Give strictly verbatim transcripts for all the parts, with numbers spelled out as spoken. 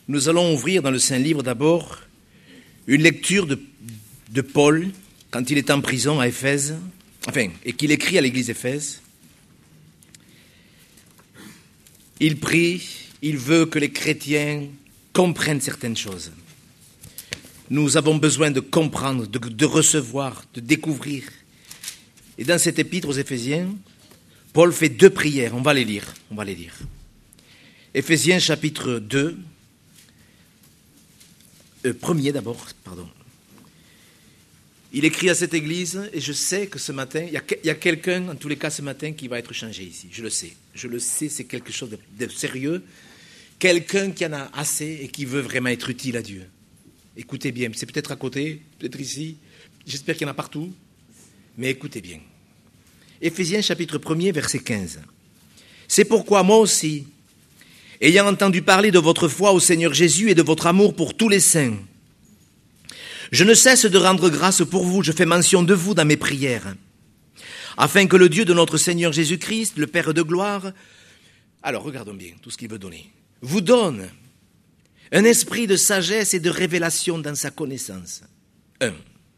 Nous allons ouvrir dans le Saint-Livre d'abord une lecture de, de Paul quand il est en prison à Éphèse, enfin, et qu'il écrit à l'église d'Éphèse. Il prie, il veut que les chrétiens comprennent certaines choses. Nous avons besoin de comprendre, de, de recevoir, de découvrir. Et dans cet épître aux Éphésiens, Paul fait deux prières. On va les lire. On va les lire. Éphésiens chapitre deux. Euh, premier d'abord, pardon. Il écrit à cette église, et je sais que ce matin, il y a, il y a quelqu'un, en tous les cas ce matin, qui va être changé ici. Je le sais. Je le sais, c'est quelque chose de, de sérieux. Quelqu'un qui en a assez et qui veut vraiment être utile à Dieu. Écoutez bien, c'est peut-être à côté, peut-être ici. J'espère qu'il y en a partout. Mais écoutez bien. Éphésiens chapitre premier, verset quinze. C'est pourquoi moi aussi, ayant entendu parler de votre foi au Seigneur Jésus et de votre amour pour tous les saints, je ne cesse de rendre grâce pour vous, je fais mention de vous dans mes prières, afin que le Dieu de notre Seigneur Jésus-Christ, le Père de gloire, alors regardons bien tout ce qu'il veut donner, vous donne un esprit de sagesse et de révélation dans sa connaissance. Un.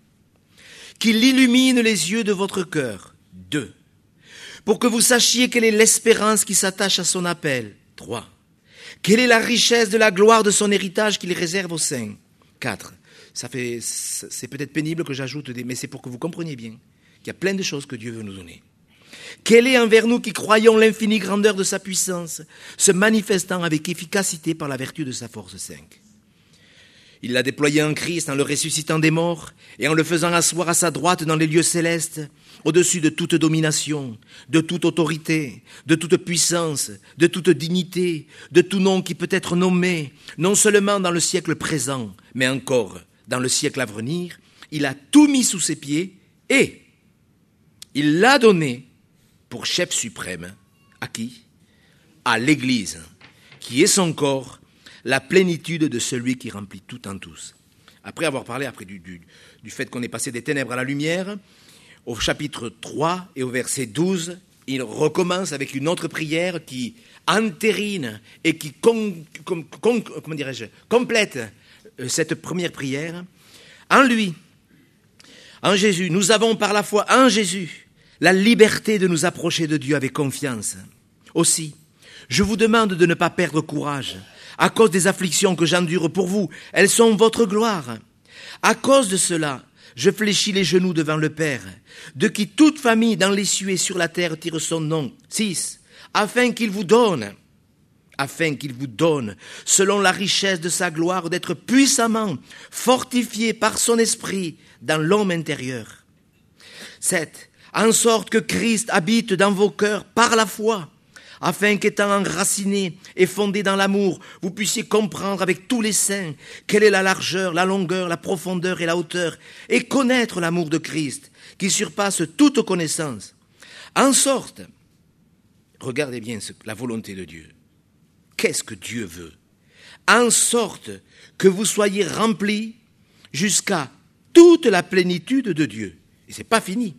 Qu'il illumine les yeux de votre cœur. Deux. Pour que vous sachiez quelle est l'espérance qui s'attache à son appel. Trois. Quelle est la richesse de la gloire de son héritage qu'il réserve aux saints. Quatre. Ça fait, c'est peut-être pénible que j'ajoute, des, mais c'est pour que vous compreniez bien qu'il y a plein de choses que Dieu veut nous donner. Quelle est envers nous qui croyons l'infinie grandeur de sa puissance, se manifestant avec efficacité par la vertu de sa force. Cinq. Il l'a déployé en Christ en le ressuscitant des morts et en le faisant asseoir à sa droite dans les lieux célestes, au-dessus de toute domination, de toute autorité, de toute puissance, de toute dignité, de tout nom qui peut être nommé, non seulement dans le siècle présent, mais encore dans le siècle à venir. Il a tout mis sous ses pieds et il l'a donné pour chef suprême. À qui ? À l'Église, qui est son corps, la plénitude de celui qui remplit tout en tous. Après avoir parlé après du, du, du fait qu'on est passé des ténèbres à la lumière, au chapitre trois et au verset douze, il recommence avec une autre prière qui entérine et qui con, com, com, comment dirais-je, complète cette première prière. En lui, en Jésus, nous avons par la foi en Jésus la liberté de nous approcher de Dieu avec confiance. Aussi, je vous demande de ne pas perdre courage à cause des afflictions que j'endure pour vous. Elles sont votre gloire. À cause de cela, je fléchis les genoux devant le Père, de qui toute famille dans les cieux et sur la terre tire son nom. Six. Afin qu'il vous donne, afin qu'il vous donne, selon la richesse de sa gloire, d'être puissamment fortifié par son esprit dans l'homme intérieur. Sept. En sorte que Christ habite dans vos cœurs par la foi, afin qu'étant enracinés et fondés dans l'amour, vous puissiez comprendre avec tous les saints quelle est la largeur, la longueur, la profondeur et la hauteur, et connaître l'amour de Christ, qui surpasse toute connaissance. En sorte, regardez bien ce, la volonté de Dieu. Qu'est-ce que Dieu veut ? En sorte que vous soyez remplis jusqu'à toute la plénitude de Dieu. Et c'est pas fini.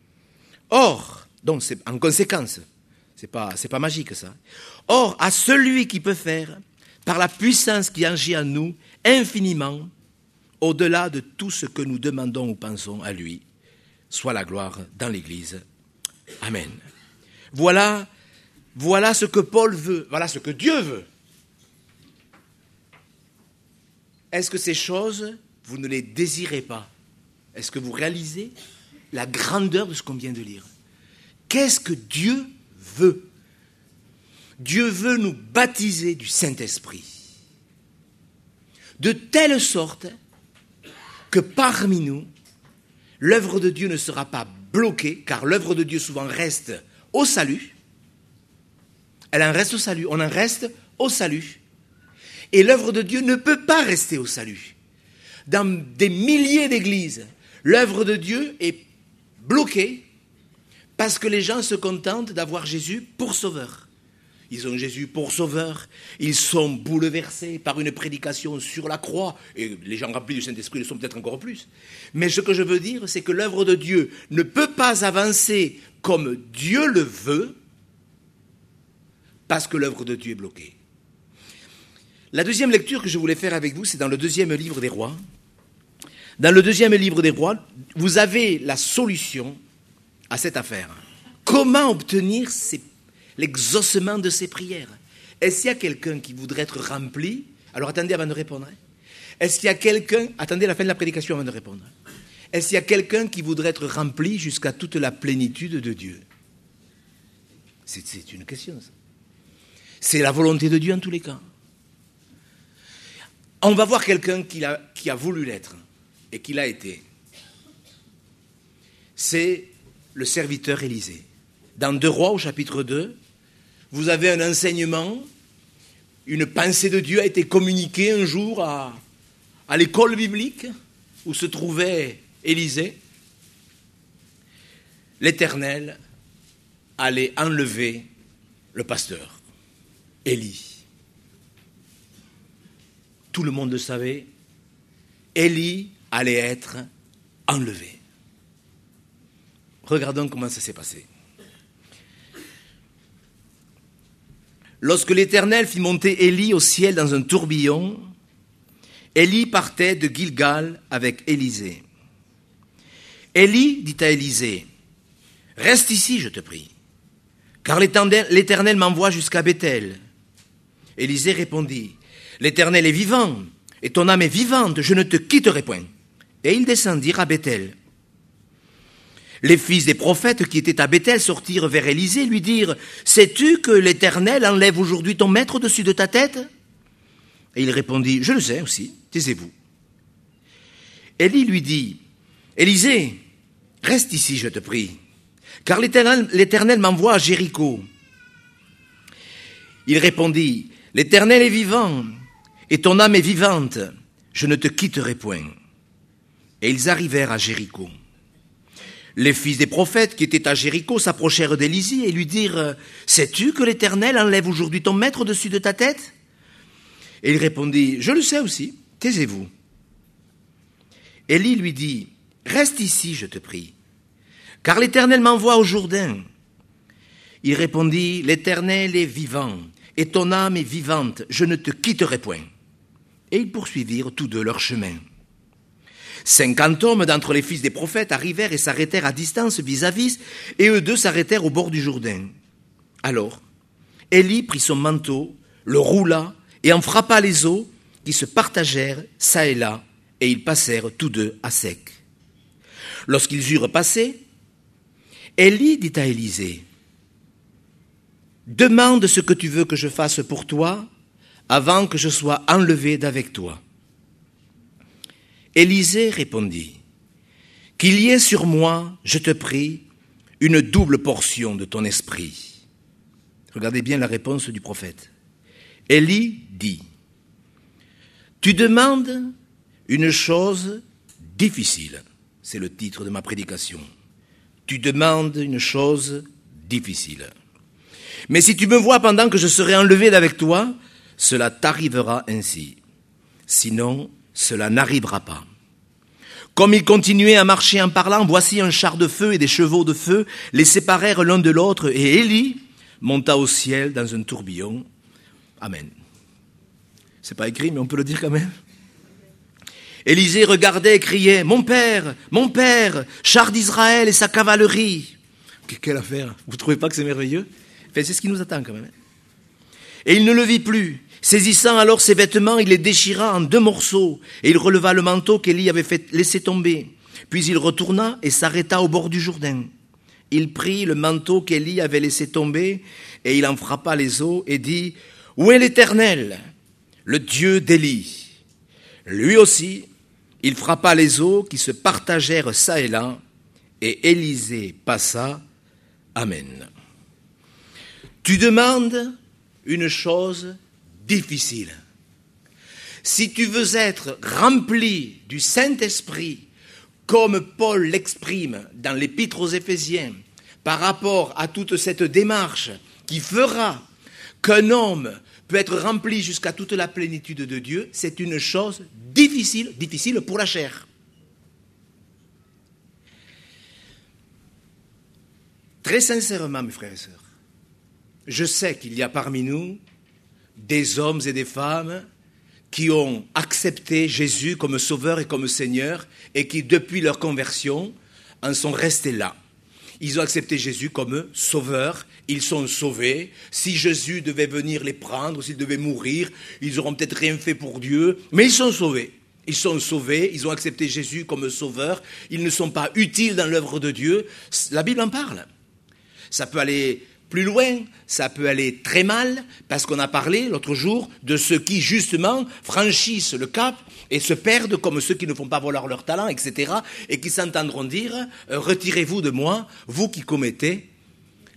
Or, donc c'est en conséquence, c'est pas, c'est pas magique ça. Or, à celui qui peut faire, par la puissance qui agit en nous, infiniment, au-delà de tout ce que nous demandons ou pensons à lui, soit la gloire dans l'Église. Amen. Voilà, voilà ce que Paul veut, voilà ce que Dieu veut. Est-ce que ces choses, vous ne les désirez pas ? Est-ce que vous réalisez la grandeur de ce qu'on vient de lire ? Qu'est-ce que Dieu veut ? Dieu veut nous baptiser du Saint-Esprit, de telle sorte que parmi nous, l'œuvre de Dieu ne sera pas bloquée, car l'œuvre de Dieu souvent reste au salut. Elle en reste au salut, on en reste au salut. Et l'œuvre de Dieu ne peut pas rester au salut. Dans des milliers d'églises, l'œuvre de Dieu est bloquée parce que les gens se contentent d'avoir Jésus pour sauveur. Ils ont Jésus pour sauveur, ils sont bouleversés par une prédication sur la croix, et les gens remplis du Saint-Esprit le sont peut-être encore plus. Mais ce que je veux dire, c'est que l'œuvre de Dieu ne peut pas avancer comme Dieu le veut, parce que l'œuvre de Dieu est bloquée. La deuxième lecture que je voulais faire avec vous, c'est dans le deuxième livre des rois. Dans le deuxième livre des rois, vous avez la solution à cette affaire. Comment obtenir ces, l'exaucement de ces prières? Est-ce qu'il y a quelqu'un qui voudrait être rempli? Alors attendez avant de répondre. Est-ce qu'il y a quelqu'un... Attendez la fin de la prédication avant de répondre. Est-ce qu'il y a quelqu'un qui voudrait être rempli jusqu'à toute la plénitude de Dieu? C'est, c'est une question, ça. C'est la volonté de Dieu en tous les cas. On va voir quelqu'un qui a, qui a voulu l'être et qui l'a été. C'est le serviteur Élisée. Dans deux Rois, au chapitre deux, vous avez un enseignement, une pensée de Dieu a été communiquée un jour à, à l'école biblique où se trouvait Élisée. L'Éternel allait enlever le pasteur, Élie. Tout le monde le savait, Élie allait être enlevé. Regardons comment ça s'est passé. Lorsque l'Éternel fit monter Élie au ciel dans un tourbillon, Élie partait de Gilgal avec Élisée. Élie dit à Élisée, « Reste ici, je te prie, car l'Éternel m'envoie jusqu'à Béthel. » Élisée répondit, « L'Éternel est vivant, et ton âme est vivante, je ne te quitterai point. » Et ils descendirent à Béthel. Les fils des prophètes qui étaient à Béthel sortirent vers Élisée et lui dirent, « Sais-tu que l'Éternel enlève aujourd'hui ton maître au-dessus de ta tête ?» Et il répondit, « Je le sais aussi, taisez-vous. » Élie lui dit, « Élisée, reste ici, je te prie, car l'Éternel, l'Éternel m'envoie à Jéricho. » Il répondit, « L'Éternel est vivant, et ton âme est vivante, je ne te quitterai point. » Et ils arrivèrent à Jéricho. Les fils des prophètes qui étaient à Jéricho s'approchèrent d'Élisée et lui dirent, « Sais-tu que l'Éternel enlève aujourd'hui ton maître au-dessus de ta tête ?» Et il répondit, « Je le sais aussi, taisez-vous. » Élie lui dit, « Reste ici, je te prie, car l'Éternel m'envoie au Jourdain. » Il répondit, « L'Éternel est vivant, et ton âme est vivante, je ne te quitterai point. » Et ils poursuivirent tous deux leur chemin. Cinquante hommes d'entre les fils des prophètes arrivèrent et s'arrêtèrent à distance vis-à-vis, et eux deux s'arrêtèrent au bord du Jourdain. Alors, Élie prit son manteau, le roula, et en frappa les eaux, qui se partagèrent çà et là, et ils passèrent tous deux à sec. Lorsqu'ils eurent passé, Élie dit à Élisée, « Demande ce que tu veux que je fasse pour toi, avant que je sois enlevé d'avec toi. » Élisée répondit, « Qu'il y ait sur moi, je te prie, une double portion de ton esprit. » Regardez bien la réponse du prophète. Élie dit, « Tu demandes une chose difficile. » C'est le titre de ma prédication. Tu demandes une chose difficile. Mais si tu me vois pendant que je serai enlevé d'avec toi, cela t'arrivera ainsi. Sinon, cela n'arrivera pas. Comme ils continuaient à marcher en parlant, voici un char de feu et des chevaux de feu les séparèrent l'un de l'autre, et Élie monta au ciel dans un tourbillon. Amen. C'est pas écrit, mais on peut le dire quand même. Élisée regardait et criait, « Mon père, mon père, char d'Israël et sa cavalerie !» Quelle affaire, vous ne trouvez pas que c'est merveilleux? Enfin, c'est ce qui nous attend quand même. Et il ne le vit plus. Saisissant alors ses vêtements, il les déchira en deux morceaux, et il releva le manteau qu'Élie avait fait laisser tomber. Puis il retourna et s'arrêta au bord du Jourdain. Il prit le manteau qu'Élie avait laissé tomber, et il en frappa les eaux, et dit, « Où est l'Éternel, le Dieu d'Élie ?» Lui aussi, il frappa les eaux qui se partagèrent çà et là, et Élisée passa. Amen. Tu demandes une chose difficile. Si tu veux être rempli du Saint-Esprit, comme Paul l'exprime dans l'Épître aux Éphésiens, par rapport à toute cette démarche qui fera qu'un homme peut être rempli jusqu'à toute la plénitude de Dieu, c'est une chose difficile, difficile pour la chair. Très sincèrement, mes frères et sœurs, je sais qu'il y a parmi nous des hommes et des femmes qui ont accepté Jésus comme sauveur et comme Seigneur et qui, depuis leur conversion, en sont restés là. Ils ont accepté Jésus comme sauveur, ils sont sauvés. Si Jésus devait venir les prendre, s'ils devaient mourir, ils n'auront peut-être rien fait pour Dieu, mais ils sont sauvés. Ils sont sauvés, ils ont accepté Jésus comme sauveur, ils ne sont pas utiles dans l'œuvre de Dieu. La Bible en parle. Ça peut aller plus loin, ça peut aller très mal, parce qu'on a parlé l'autre jour de ceux qui, justement, franchissent le cap et se perdent comme ceux qui ne font pas valoir leur talent, et cetera, et qui s'entendront dire euh, « Retirez-vous de moi, vous qui commettez l'iniquité ».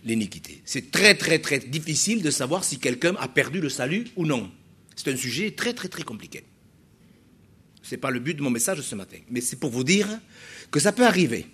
C'est très, très, très difficile de savoir si quelqu'un a perdu le salut ou non. C'est un sujet très, très, très compliqué. Ce n'est pas le but de mon message ce matin, mais c'est pour vous dire que ça peut arriver.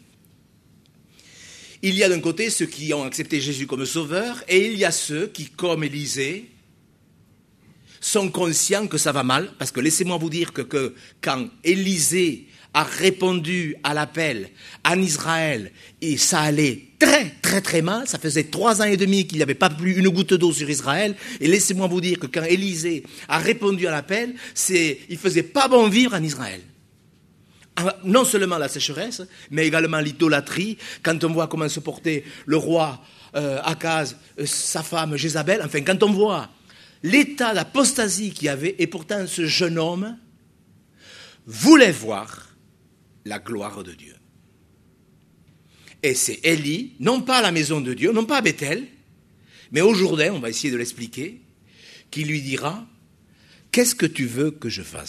Il y a d'un côté ceux qui ont accepté Jésus comme sauveur, et il y a ceux qui, comme Élisée, sont conscients que ça va mal, parce que laissez-moi vous dire que, que quand Élisée a répondu à l'appel en Israël, et ça allait très très très mal, ça faisait trois ans et demi qu'il n'y avait pas plus une goutte d'eau sur Israël, et laissez-moi vous dire que quand Élisée a répondu à l'appel, c'est, il ne faisait pas bon vivre en Israël. Non seulement la sécheresse, mais également l'idolâtrie. Quand on voit comment se portait le roi euh, Akaz, euh, sa femme Jézabel, enfin quand on voit l'état d'apostasie qu'il y avait, et pourtant ce jeune homme voulait voir la gloire de Dieu. Et c'est Élie, non pas à la maison de Dieu, non pas à Bethel, mais au Jourdain, on va essayer de l'expliquer, qui lui dira « Qu'est-ce que tu veux que je fasse ?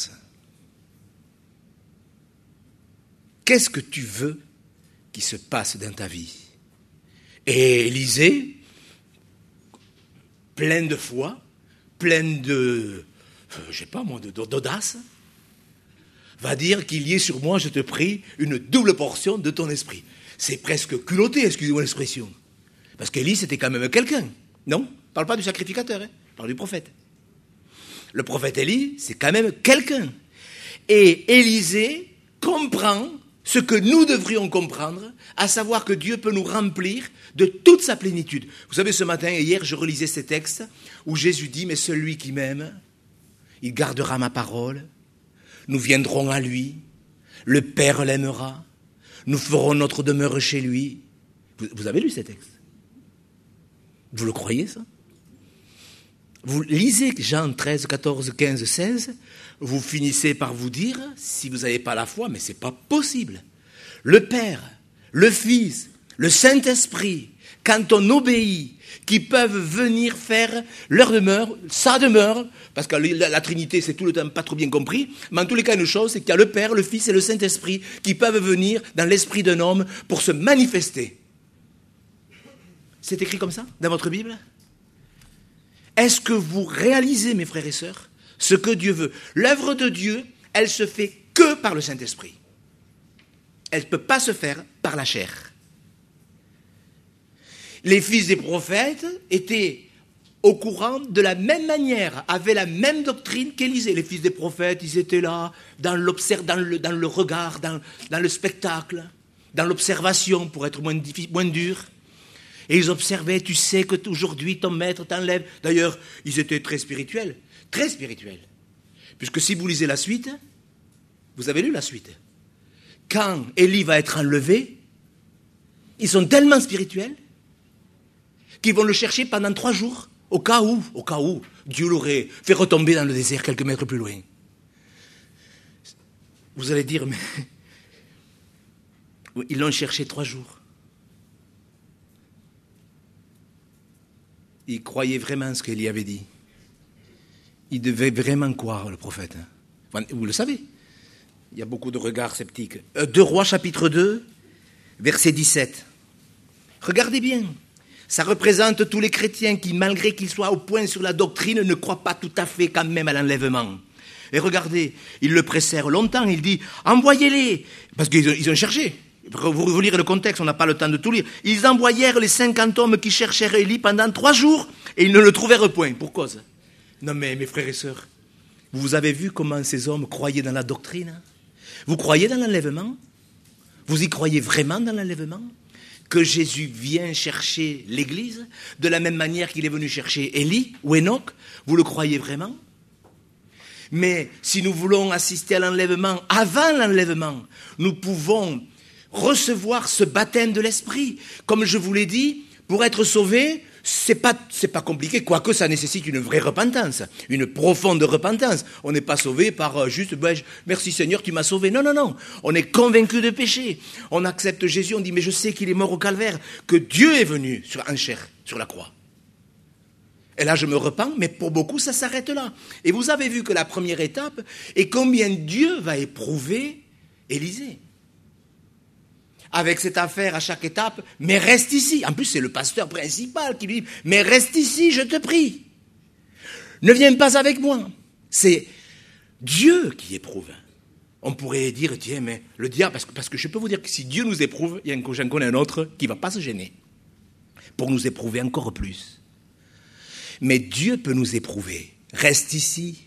Qu'est-ce que tu veux qui se passe dans ta vie ?» Et Élisée, plein de foi, plein de, je sais pas moi, d'audace, va dire qu'il y ait sur moi, je te prie, une double portion de ton esprit. C'est presque culotté, excusez-moi l'expression. Parce qu'Élie, c'était quand même quelqu'un. Non ? Je ne parle pas du sacrificateur, hein, je parle du prophète. Le prophète Élie, c'est quand même quelqu'un. Et Élisée comprend ce que nous devrions comprendre, à savoir que Dieu peut nous remplir de toute sa plénitude. Vous savez, ce matin et hier, je relisais ces textes où Jésus dit « Mais celui qui m'aime, il gardera ma parole, nous viendrons à lui, le Père l'aimera, nous ferons notre demeure chez lui. » Vous, vous avez lu ces textes ? Vous le croyez, ça ? Vous lisez Jean treize, quatorze, quinze, seize, vous finissez par vous dire, si vous n'avez pas la foi, mais ce n'est pas possible. Le Père, le Fils, le Saint-Esprit, quand on obéit, qui peuvent venir faire leur demeure, sa demeure, parce que la, la Trinité, c'est tout le temps pas trop bien compris, mais en tous les cas, une chose, c'est qu'il y a le Père, le Fils et le Saint-Esprit qui peuvent venir dans l'esprit d'un homme pour se manifester. C'est écrit comme ça, dans votre Bible ? Est-ce que vous réalisez, mes frères et sœurs, ce que Dieu veut ? L'œuvre de Dieu, elle se fait que par le Saint-Esprit. Elle ne peut pas se faire par la chair. Les fils des prophètes étaient au courant de la même manière, avaient la même doctrine qu'Élisée. Les fils des prophètes, ils étaient là, dans, dans, le, dans le regard, dans, dans le spectacle, dans l'observation, pour être moins, moins dur. Et ils observaient, tu sais qu'aujourd'hui ton maître t'enlève. D'ailleurs, ils étaient très spirituels, très spirituels. Puisque si vous lisez la suite, vous avez lu la suite. Quand Élie va être enlevé, ils sont tellement spirituels qu'ils vont le chercher pendant trois jours, au cas où, au cas où Dieu l'aurait fait retomber dans le désert quelques mètres plus loin. Vous allez dire, mais ils l'ont cherché trois jours. Il croyait vraiment ce qu'Élie avait dit. Il devait vraiment croire, le prophète. Enfin, vous le savez. Il y a beaucoup de regards sceptiques. Euh, deux Rois, chapitre deux, verset dix-sept. Regardez bien. Ça représente tous les chrétiens qui, malgré qu'ils soient au point sur la doctrine, ne croient pas tout à fait quand même à l'enlèvement. Et regardez, il le pressèrent longtemps. Il dit, envoyez-les. Parce qu'ils ont, ils ont cherché. Vous, vous lirez le contexte, on n'a pas le temps de tout lire. Ils envoyèrent les cinquante hommes qui cherchèrent Élie pendant trois jours et ils ne le trouvèrent point. Pour cause. Non mais mes frères et sœurs, vous avez vu comment ces hommes croyaient dans la doctrine ? Vous croyez dans l'enlèvement ? Vous y croyez vraiment dans l'enlèvement ? Que Jésus vient chercher l'Église de la même manière qu'il est venu chercher Élie ou Enoch ? Vous le croyez vraiment ? Mais si nous voulons assister à l'enlèvement, avant l'enlèvement, nous pouvons recevoir ce baptême de l'Esprit. Comme je vous l'ai dit, pour être sauvé, c'est pas, c'est pas compliqué, quoique ça nécessite une vraie repentance, une profonde repentance. On n'est pas sauvé par euh, juste, ben, je, merci Seigneur, tu m'as sauvé. Non, non, non. On est convaincu de péché. On accepte Jésus, on dit, mais je sais qu'il est mort au calvaire, que Dieu est venu sur, en chair, sur la croix. Et là, je me repens, mais pour beaucoup, ça s'arrête là. Et vous avez vu que la première étape est combien Dieu va éprouver Élisée. Avec cette affaire à chaque étape, mais reste ici. En plus, c'est le pasteur principal qui lui dit, mais reste ici, je te prie. Ne viens pas avec moi. C'est Dieu qui éprouve. On pourrait dire, tiens, mais le diable, parce que, parce que je peux vous dire que si Dieu nous éprouve, il y a un, j'en connais un autre qui ne va pas se gêner pour nous éprouver encore plus. Mais Dieu peut nous éprouver. Reste ici.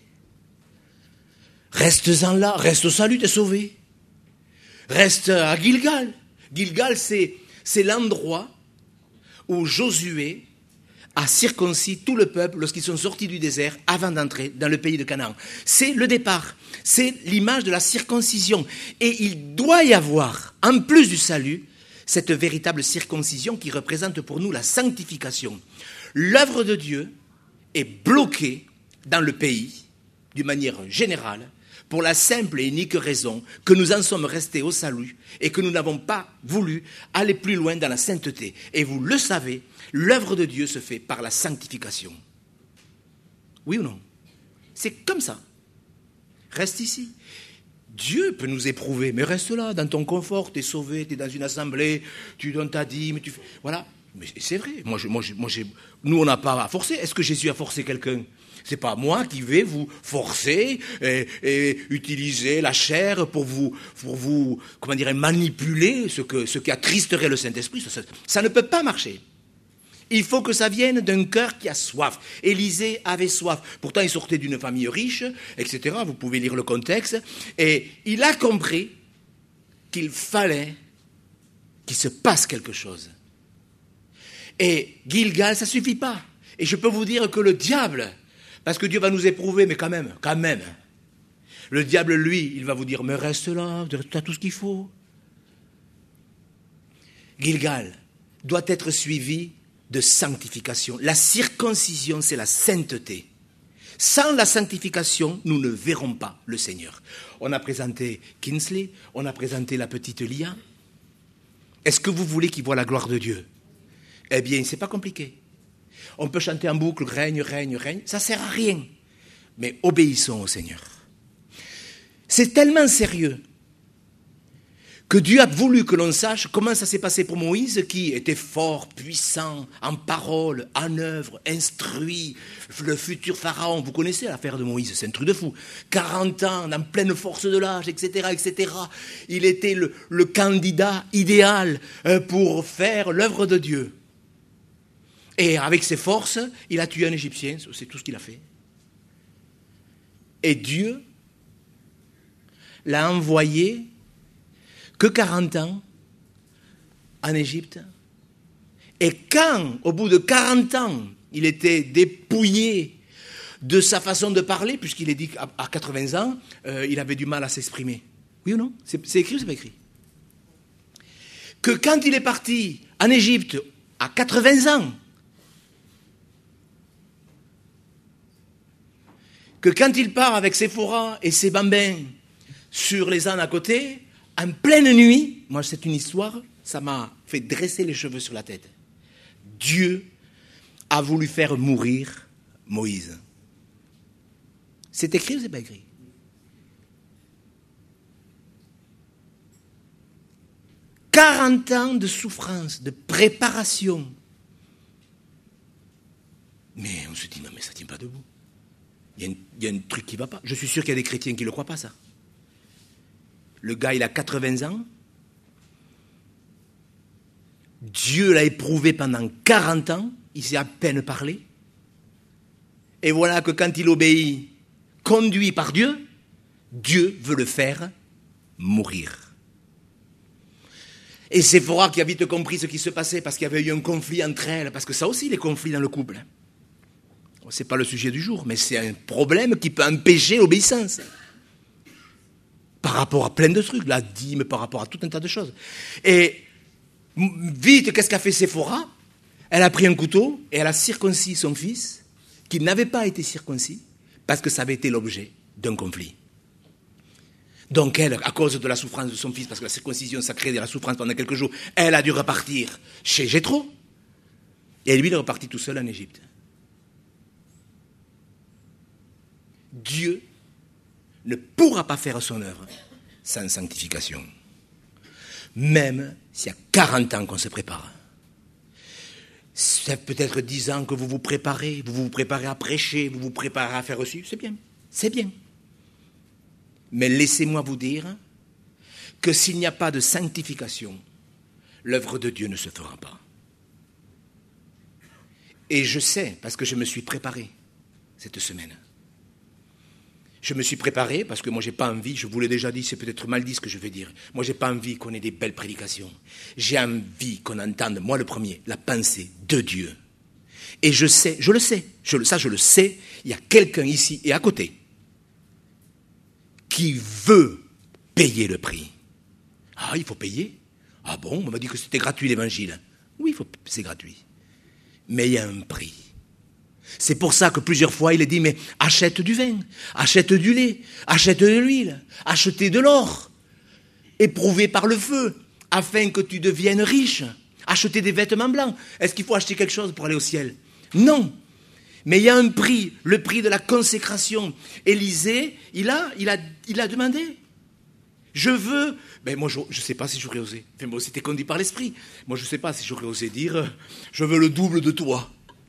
Reste-en là. Reste au salut, t'es sauvé. Reste à Gilgal. Gilgal, c'est, c'est l'endroit où Josué a circoncis tout le peuple lorsqu'ils sont sortis du désert avant d'entrer dans le pays de Canaan. C'est le départ. C'est l'image de la circoncision. Et il doit y avoir, en plus du salut, cette véritable circoncision qui représente pour nous la sanctification. L'œuvre de Dieu est bloquée dans le pays, d'une manière générale, pour la simple et unique raison que nous en sommes restés au salut et que nous n'avons pas voulu aller plus loin dans la sainteté. Et vous le savez, l'œuvre de Dieu se fait par la sanctification. Oui ou non? C'est comme ça. Reste ici. Dieu peut nous éprouver, mais reste là, dans ton confort, tu es sauvé, tu es dans une assemblée, tu donnes ta dîme, tu fais... Voilà. Mais c'est vrai. Moi, je, moi, je, moi j'ai... Nous, on n'a pas à forcer. Est-ce que Jésus a forcé quelqu'un? C'est pas moi qui vais vous forcer et, et utiliser la chair pour vous, pour vous, comment dirais, manipuler ce, que, ce qui attristerait le Saint-Esprit. Ça, ça, ça ne peut pas marcher. Il faut que ça vienne d'un cœur qui a soif. Élisée avait soif. Pourtant, il sortait d'une famille riche, et cetera. Vous pouvez lire le contexte. Et il a compris qu'il fallait qu'il se passe quelque chose. Et Gilgal, ça ne suffit pas. Et je peux vous dire que le diable, parce que Dieu va nous éprouver, mais quand même, quand même, le diable, lui, il va vous dire, mais reste là, tu as tout ce qu'il faut. Gilgal doit être suivi de sanctification. La circoncision, c'est la sainteté. Sans la sanctification, nous ne verrons pas le Seigneur. On a présenté Kinsley, on a présenté la petite Lia. Est-ce que vous voulez qu'il voie la gloire de Dieu? Eh bien, c'est pas compliqué. On peut chanter en boucle, règne, règne, règne. Ça ne sert à rien. Mais obéissons au Seigneur. C'est tellement sérieux que Dieu a voulu que l'on sache comment ça s'est passé pour Moïse, qui était fort, puissant, en parole, en œuvre, instruit, le futur pharaon. Vous connaissez l'affaire de Moïse, c'est un truc de fou. quarante ans, en pleine force de l'âge, et cetera, et cetera. Il était le, le candidat idéal pour faire l'œuvre de Dieu. Et avec ses forces, il a tué un Égyptien, c'est tout ce qu'il a fait. Et Dieu l'a envoyé que quarante ans en Égypte. Et quand, au bout de quarante ans, il était dépouillé de sa façon de parler, puisqu'il est dit qu'à quatre-vingts ans, euh, il avait du mal à s'exprimer. Oui ou non? C'est, c'est écrit ou c'est pas écrit? Que quand il est parti en Égypte à quatre-vingts ans, que quand il part avec ses fourras et ses bambins sur les ânes à côté, en pleine nuit, moi c'est une histoire, ça m'a fait dresser les cheveux sur la tête. Dieu a voulu faire mourir Moïse. C'est écrit ou c'est pas écrit? quarante ans de souffrance, de préparation. Mais on se dit, non mais ça ne tient pas debout. Il y, a une, il y a un truc qui ne va pas. Je suis sûr qu'il y a des chrétiens qui ne le croient pas, ça. Le gars, il a quatre-vingts ans. Dieu l'a éprouvé pendant quarante ans. Il s'est à peine parlé. Et voilà que quand il obéit, conduit par Dieu, Dieu veut le faire mourir. Et Séphora qui a vite compris ce qui se passait parce qu'il y avait eu un conflit entre elles, parce que ça aussi, les conflits dans le couple. Ce n'est pas le sujet du jour, mais c'est un problème qui peut empêcher l'obéissance. Par rapport à plein de trucs, la dîme, par rapport à tout un tas de choses. Et vite, qu'est-ce qu'a fait Séphora? Elle a pris un couteau et elle a circoncis son fils, qui n'avait pas été circoncis, parce que ça avait été l'objet d'un conflit. Donc elle, à cause de la souffrance de son fils, parce que la circoncision, ça crée de la souffrance pendant quelques jours, elle a dû repartir chez Jéthro. Et lui, il est reparti tout seul en Égypte. Dieu ne pourra pas faire son œuvre sans sanctification. Même s'il y a quarante ans qu'on se prépare. C'est peut-être dix ans que vous vous préparez, vous vous préparez à prêcher, vous vous préparez à faire reçu, c'est bien, c'est bien. Mais laissez-moi vous dire que s'il n'y a pas de sanctification, l'œuvre de Dieu ne se fera pas. Et je sais, parce que je me suis préparé cette semaine. Je me suis préparé parce que moi, je n'ai pas envie, je vous l'ai déjà dit, c'est peut-être mal dit ce que je vais dire. Moi, je n'ai pas envie qu'on ait des belles prédications. J'ai envie qu'on entende, moi le premier, la pensée de Dieu. Et je sais, je le sais, je, ça je le sais, il y a quelqu'un ici et à côté qui veut payer le prix. Ah, il faut payer? Ah bon, on m'a dit que c'était gratuit l'évangile. Oui, il faut, c'est gratuit. Mais il y a un prix. C'est pour ça que plusieurs fois il est dit, mais achète du vin, achète du lait, achète de l'huile, achetez de l'or, éprouvé par le feu, afin que tu deviennes riche, achetez des vêtements blancs. Est-ce qu'il faut acheter quelque chose pour aller au ciel? Non. Mais il y a un prix, le prix de la consécration. Élisée, il a, il a, il a demandé. Je veux... Ben moi, je ne sais pas si j'aurais osé. Enfin, bon, c'était conduit par l'esprit. Moi, je ne sais pas si j'aurais osé dire, je veux le double de toi.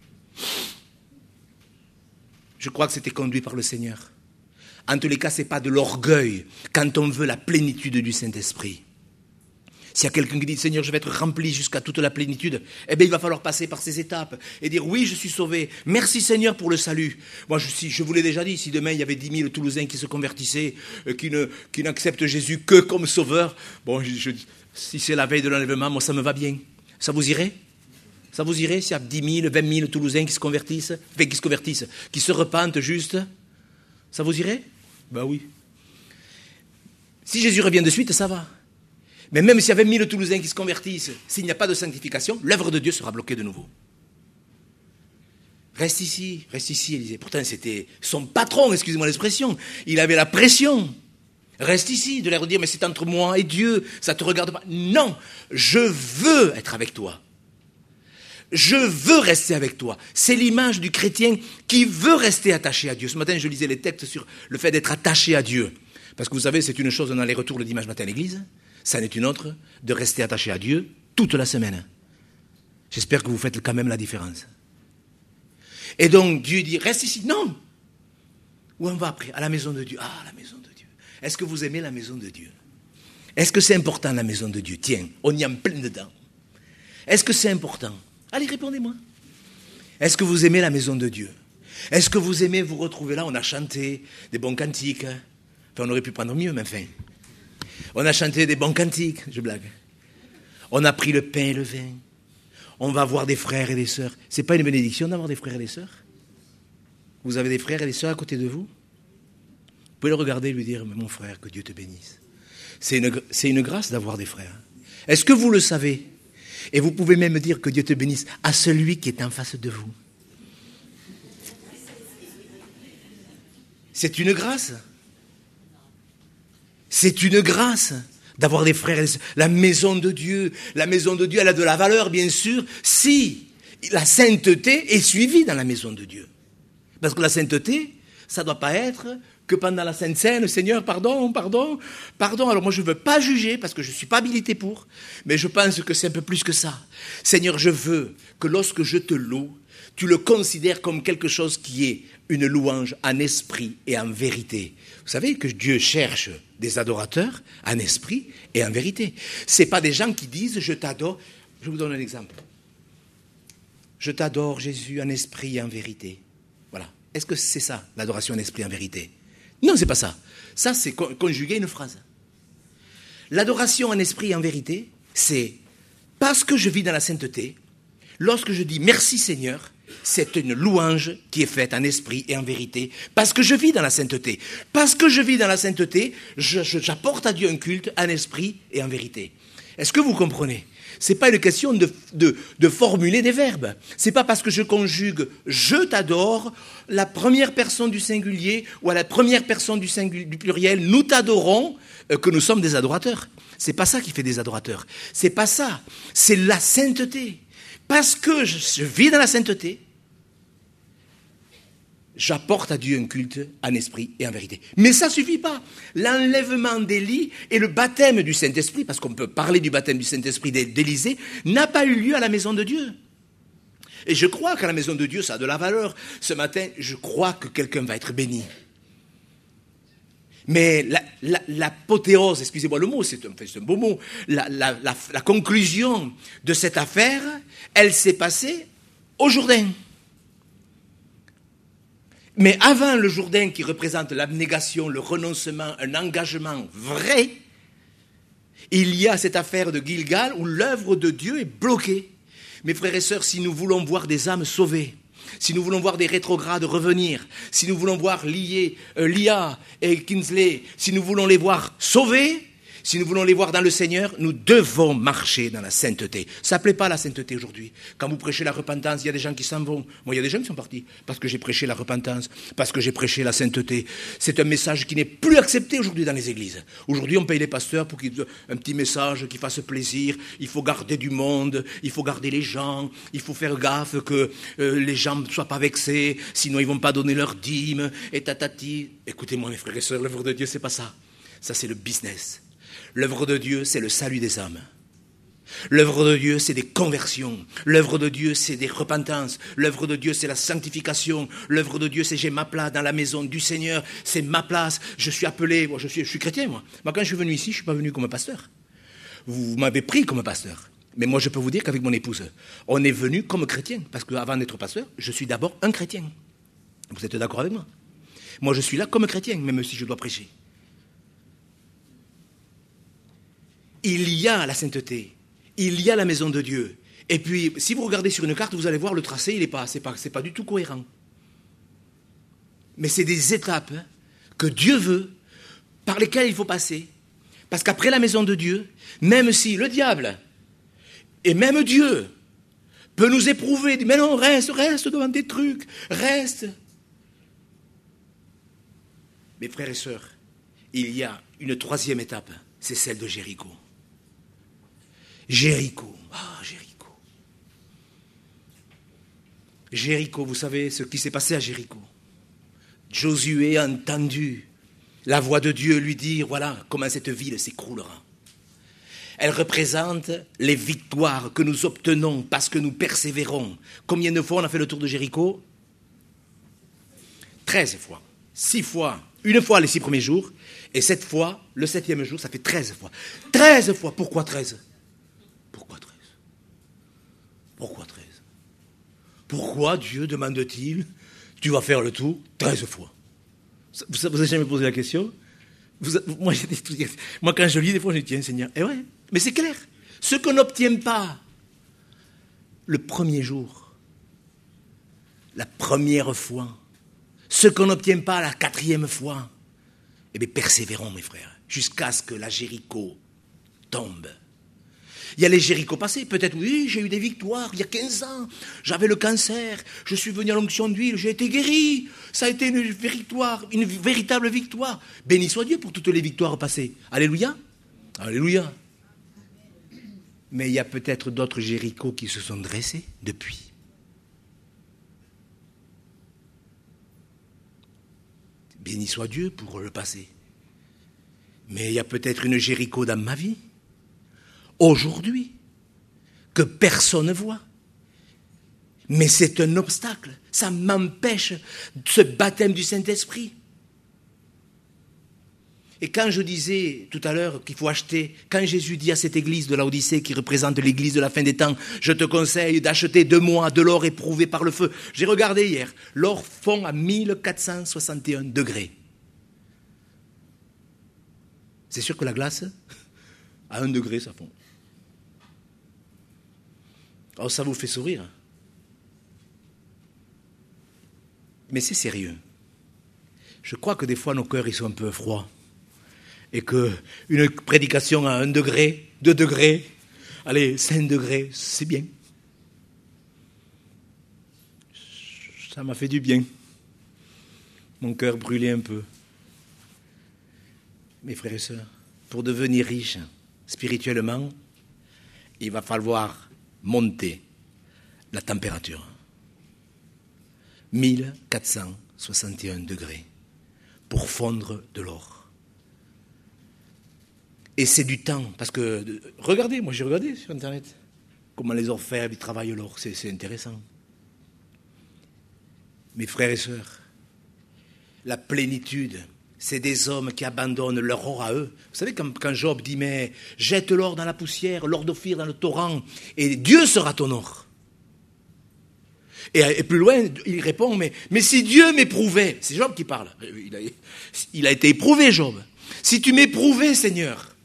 Je crois que c'était conduit par le Seigneur. En tous les cas, ce n'est pas de l'orgueil quand on veut la plénitude du Saint-Esprit. S'il y a quelqu'un qui dit, Seigneur, je vais être rempli jusqu'à toute la plénitude, eh bien, il va falloir passer par ces étapes et dire, oui, je suis sauvé. Merci Seigneur pour le salut. Moi, je, si, je vous l'ai déjà dit, si demain il y avait dix mille Toulousains qui se convertissaient, euh, qui, ne, qui n'acceptent Jésus que comme sauveur, bon, je, je, si c'est la veille de l'enlèvement, moi, ça me va bien. Ça vous irait? Ça vous irait s'il y a dix mille, vingt mille Toulousains qui se convertissent, enfin, qui se convertissent, qui se repentent juste? Ça vous irait? Ben oui. Si Jésus revient de suite, ça va. Mais même s'il y a vingt mille Toulousains qui se convertissent, s'il n'y a pas de sanctification, l'œuvre de Dieu sera bloquée de nouveau. Reste ici, reste ici, Élisée. Pourtant, c'était son patron, excusez-moi l'expression. Il avait la pression. Reste ici, de leur dire, mais c'est entre moi et Dieu, ça ne te regarde pas. Non, je veux être avec toi. Je veux rester avec toi. C'est l'image du chrétien qui veut rester attaché à Dieu. Ce matin, je lisais les textes sur le fait d'être attaché à Dieu. Parce que vous savez, c'est une chose dans les retours le dimanche matin à l'église. Ça n'est une autre de rester attaché à Dieu toute la semaine. J'espère que vous faites quand même la différence. Et donc, Dieu dit, reste ici. Non. Où on va après? À la maison de Dieu. Ah, la maison de Dieu. Est-ce que vous aimez la maison de Dieu? Est-ce que c'est important la maison de Dieu? Tiens, on y en plein dedans. Est-ce que c'est important? Allez, répondez-moi. Est-ce que vous aimez la maison de Dieu? Est-ce que vous aimez vous retrouver là? On a chanté des bons cantiques. Enfin, on aurait pu prendre mieux, mais enfin. On a chanté des bons cantiques, je blague. On a pris le pain et le vin. On va voir des frères et des sœurs. C'est pas une bénédiction d'avoir des frères et des sœurs? Vous avez des frères et des sœurs à côté de vous? Vous pouvez le regarder et lui dire, mon frère, que Dieu te bénisse. C'est une, c'est une grâce d'avoir des frères. Est-ce que vous le savez? Et vous pouvez même dire que Dieu te bénisse à celui qui est en face de vous. C'est une grâce. C'est une grâce d'avoir des frères et des sœurs. La maison de Dieu, la maison de Dieu, elle a de la valeur, bien sûr, si la sainteté est suivie dans la maison de Dieu. Parce que la sainteté, ça ne doit pas être que pendant la Sainte Seine, Seigneur, pardon, pardon, pardon. Alors moi, je ne veux pas juger parce que je ne suis pas habilité pour, mais je pense que c'est un peu plus que ça. Seigneur, je veux que lorsque je te loue, tu le considères comme quelque chose qui est une louange en esprit et en vérité. Vous savez que Dieu cherche des adorateurs en esprit et en vérité. Ce n'est pas des gens qui disent « je t'adore ». Je vous donne un exemple. « Je t'adore, Jésus, en esprit et en vérité ». Voilà. Est-ce que c'est ça, l'adoration en esprit et en vérité? Non, ce n'est pas ça. Ça, c'est conjuguer une phrase. L'adoration en esprit et en vérité, c'est parce que je vis dans la sainteté, lorsque je dis « merci Seigneur », c'est une louange qui est faite en esprit et en vérité, parce que je vis dans la sainteté. Parce que je vis dans la sainteté, je, je, j'apporte à Dieu un culte en esprit et en vérité. Est-ce que vous comprenez ? C'est pas une question de, de, de formuler des verbes. C'est pas parce que je conjugue « je t'adore » la première personne du singulier ou à la première personne du, singulier, du pluriel « nous t'adorons » euh, que nous sommes des adorateurs. C'est pas ça qui fait des adorateurs. C'est pas ça. C'est la sainteté. Parce que je, je vis dans la sainteté, j'apporte à Dieu un culte en esprit et en vérité. Mais ça ne suffit pas. L'enlèvement d'Élie et le baptême du Saint-Esprit, parce qu'on peut parler du baptême du Saint-Esprit d'Élisée, n'a pas eu lieu à la maison de Dieu. Et je crois qu'à la maison de Dieu, ça a de la valeur. Ce matin, je crois que quelqu'un va être béni. Mais la, la, l'apothéose, excusez-moi le mot, c'est un, c'est un beau mot, la, la, la, la conclusion de cette affaire, elle s'est passée au Jourdain. Mais avant le Jourdain qui représente l'abnégation, le renoncement, un engagement vrai, il y a cette affaire de Gilgal où l'œuvre de Dieu est bloquée. Mes frères et sœurs, si nous voulons voir des âmes sauvées, si nous voulons voir des rétrogrades revenir, si nous voulons voir Lié, euh, Lia et Kinsley, si nous voulons les voir sauvés, si nous voulons les voir dans le Seigneur, nous devons marcher dans la sainteté. Ça ne plaît pas la sainteté aujourd'hui. Quand vous prêchez la repentance, il y a des gens qui s'en vont. Moi, il y a des gens qui sont partis parce que j'ai prêché la repentance, parce que j'ai prêché la sainteté. C'est un message qui n'est plus accepté aujourd'hui dans les églises. Aujourd'hui, on paye les pasteurs pour qu'ils aient un petit message qui fasse plaisir. Il faut garder du monde, il faut garder les gens, il faut faire gaffe que euh, les gens ne soient pas vexés, sinon ils ne vont pas donner leur dîme, et tatati. Écoutez-moi, mes frères et sœurs, l'œuvre de Dieu, c'est pas ça. Ça, c'est le business. L'œuvre de Dieu, c'est le salut des âmes. L'œuvre de Dieu, c'est des conversions. L'œuvre de Dieu, c'est des repentances. L'œuvre de Dieu, c'est la sanctification. L'œuvre de Dieu, c'est j'ai ma place dans la maison du Seigneur. C'est ma place. Je suis appelé. Moi, je suis, je suis chrétien, moi. Moi, quand je suis venu ici, je ne suis pas venu comme un pasteur. Vous m'avez pris comme un pasteur. Mais moi, je peux vous dire qu'avec mon épouse, on est venu comme chrétien. Parce qu'avant d'être pasteur, je suis d'abord un chrétien. Vous êtes d'accord avec moi ? Moi, je suis là comme chrétien, même si je dois prêcher. Il y a la sainteté, il y a la maison de Dieu. Et puis, si vous regardez sur une carte, vous allez voir le tracé, il n'est pas, c'est pas, c'est pas du tout cohérent. Mais c'est des étapes que Dieu veut, par lesquelles il faut passer. Parce qu'après la maison de Dieu, même si le diable, et même Dieu, peut nous éprouver, dit, mais non, reste, reste devant tes trucs, reste. Mes frères et sœurs, il y a une troisième étape, c'est celle de Jéricho. Jéricho, ah Jéricho. Jéricho, vous savez ce qui s'est passé à Jéricho. Josué a entendu la voix de Dieu lui dire, voilà comment cette ville s'écroulera. Elle représente les victoires que nous obtenons parce que nous persévérons. Combien de fois on a fait le tour de Jéricho ? Treize fois. Six fois. Une fois les six premiers jours. Et sept fois, le septième jour, ça fait treize fois. Treize fois. Pourquoi treize ? Pourquoi treize ? Pourquoi treize ? Pourquoi Dieu demande-t-il, tu vas faire le tour treize fois ? Vous n'avez jamais posé la question ? vous, moi, moi, quand je lis, des fois, je dis, tiens, Seigneur, eh ouais, mais c'est clair. Ce qu'on n'obtient pas le premier jour, la première fois, ce qu'on n'obtient pas la quatrième fois, eh bien, persévérons, mes frères, jusqu'à ce que la Jéricho tombe. Il y a les Jéricho passés, peut-être, oui, j'ai eu des victoires, il y a quinze ans, j'avais le cancer, je suis venu à l'onction d'huile, j'ai été guéri, ça a été une victoire, une véritable victoire. Béni soit Dieu pour toutes les victoires passées. Alléluia. Alléluia. Mais il y a peut-être d'autres Jéricho qui se sont dressés depuis. Béni soit Dieu pour le passé. Mais il y a peut-être une Jéricho dans ma vie, aujourd'hui, que personne ne voit. Mais c'est un obstacle. Ça m'empêche ce baptême du Saint-Esprit. Et quand je disais tout à l'heure qu'il faut acheter, quand Jésus dit à cette église de Laodicée qui représente l'église de la fin des temps, je te conseille d'acheter de moi de l'or éprouvé par le feu. J'ai regardé hier, l'or fond à mille quatre cent soixante et un degrés. C'est sûr que la glace, à un degré, ça fond. Alors ça vous fait sourire. Mais c'est sérieux. Je crois que des fois, nos cœurs, ils sont un peu froids. Et qu'une prédication à un degré, deux degrés, allez, cinq degrés, c'est bien. Ça m'a fait du bien. Mon cœur brûlait un peu. Mes frères et sœurs, pour devenir riche spirituellement, il va falloir monter la température. mille quatre cent soixante et un degrés pour fondre de l'or. Et c'est du temps, parce que, regardez, moi j'ai regardé sur Internet, comment les orfèvres ils travaillent l'or, c'est, c'est intéressant. Mes frères et sœurs, la plénitude, c'est des hommes qui abandonnent leur or à eux. Vous savez, quand, quand Job dit, mais jette l'or dans la poussière, l'or d'Ophir dans le torrent, et Dieu sera ton or. Et, et plus loin, il répond, mais, mais si Dieu m'éprouvait, c'est Job qui parle, il a, il a été éprouvé, Job. Si tu m'éprouvais, Seigneur,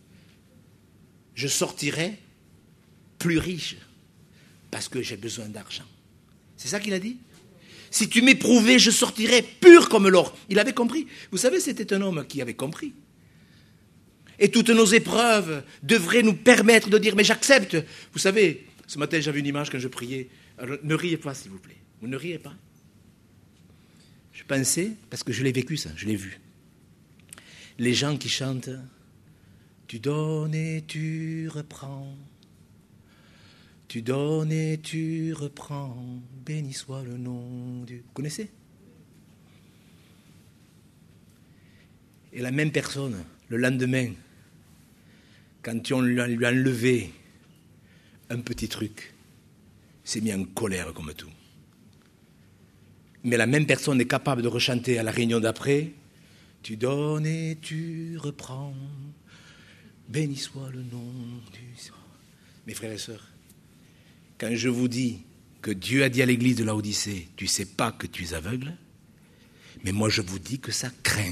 je sortirais plus riche, parce que j'ai besoin d'argent. C'est ça qu'il a dit ? Si tu m'éprouvais, je sortirais pur comme l'or. Il avait compris. Vous savez, c'était un homme qui avait compris. Et toutes nos épreuves devraient nous permettre de dire, mais j'accepte. Vous savez, ce matin, j'avais une image quand je priais. Alors, ne riez pas, s'il vous plaît. Vous ne riez pas. Je pensais, parce que je l'ai vécu ça, je l'ai vu. Les gens qui chantent, tu donnes et tu reprends. Tu donnes et tu reprends, béni soit le nom du... Vous connaissez ? Et la même personne, le lendemain, quand on lui a enlevé un petit truc, s'est mis en colère comme tout. Mais la même personne est capable de rechanter à la réunion d'après, tu donnes et tu reprends, béni soit le nom du... Mes frères et sœurs, quand je vous dis que Dieu a dit à l'église de Laodicée, tu ne sais pas que tu es aveugle, mais moi je vous dis que ça craint.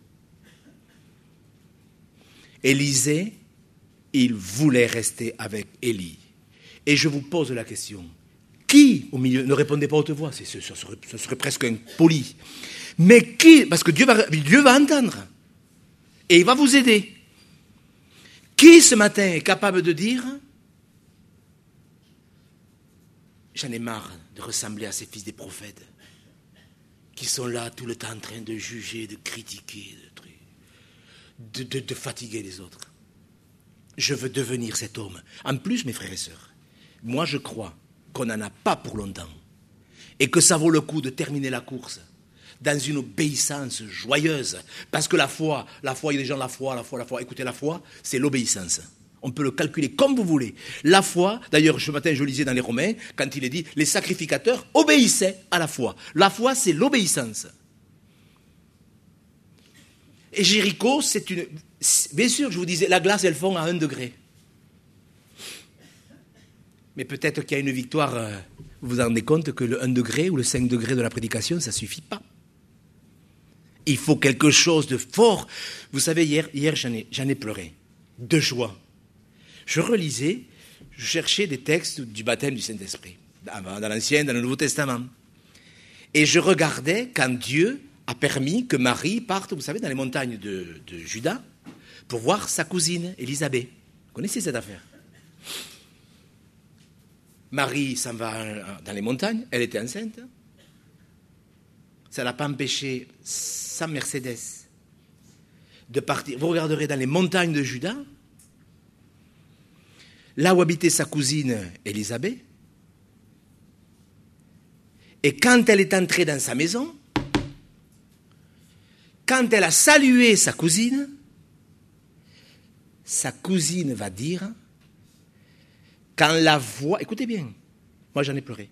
Élisée, il voulait rester avec Élie. Et je vous pose la question, qui au milieu, ne répondez pas à haute voix, c'est, ce, serait, ce serait presque impoli, mais qui, parce que Dieu va, Dieu va entendre, et il va vous aider. Qui ce matin est capable de dire, j'en ai marre de ressembler à ces fils des prophètes qui sont là tout le temps en train de juger, de critiquer, de, de, de fatiguer les autres. Je veux devenir cet homme. En plus, mes frères et sœurs, moi je crois qu'on n'en a pas pour longtemps et que ça vaut le coup de terminer la course dans une obéissance joyeuse. Parce que la foi, la foi, il y a des gens, la foi, la foi, la foi. Écoutez, la foi, c'est l'obéissance. On peut le calculer comme vous voulez. La foi, d'ailleurs, ce matin, je lisais dans les Romains, quand il est dit, les sacrificateurs obéissaient à la foi. La foi, c'est l'obéissance. Et Jéricho, c'est une... Bien sûr, je vous disais, la glace, elle fond à un degré. Mais peut-être qu'il y a une victoire, euh, vous vous rendez compte que le un degré ou le cinq degrés de la prédication, ça ne suffit pas. Il faut quelque chose de fort. Vous savez, hier, hier j'en ai, j'en ai pleuré, de joie. Je relisais, je cherchais des textes du baptême du Saint-Esprit, dans l'Ancien, dans le Nouveau Testament. Et je regardais quand Dieu a permis que Marie parte, vous savez, dans les montagnes de, de Juda, pour voir sa cousine, Élisabeth. Vous connaissez cette affaire ? Marie s'en va dans les montagnes, elle était enceinte. Ça ne l'a pas empêché, sa Mercedes, de partir. Vous regarderez dans les montagnes de Juda, là où habitait sa cousine Élisabeth, et quand elle est entrée dans sa maison, quand elle a salué sa cousine, sa cousine va dire, quand la voix, écoutez bien, moi j'en ai pleuré,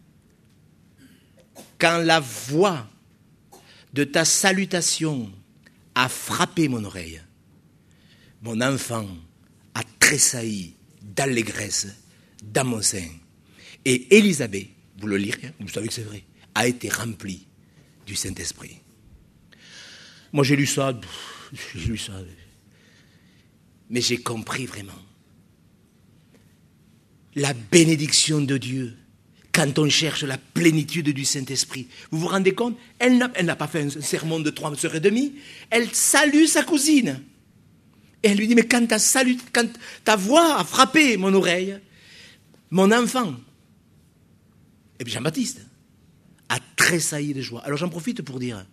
quand la voix de ta salutation a frappé mon oreille, mon enfant a tressailli d'allégresse dans mon sein. Et Élisabeth, vous le lirez, vous savez que c'est vrai, a été remplie du Saint-Esprit. Moi j'ai lu ça, j'ai lu ça, mais j'ai compris vraiment la bénédiction de Dieu quand on cherche la plénitude du Saint-Esprit. Vous vous rendez compte? Elle n'a, elle n'a pas fait un sermon de trois heures et demie. Elle salue sa cousine. Et elle lui dit, mais quand ta, salut, quand ta voix a frappé mon oreille, mon enfant, et puis Jean-Baptiste, a tressailli de joie. Alors j'en profite pour dire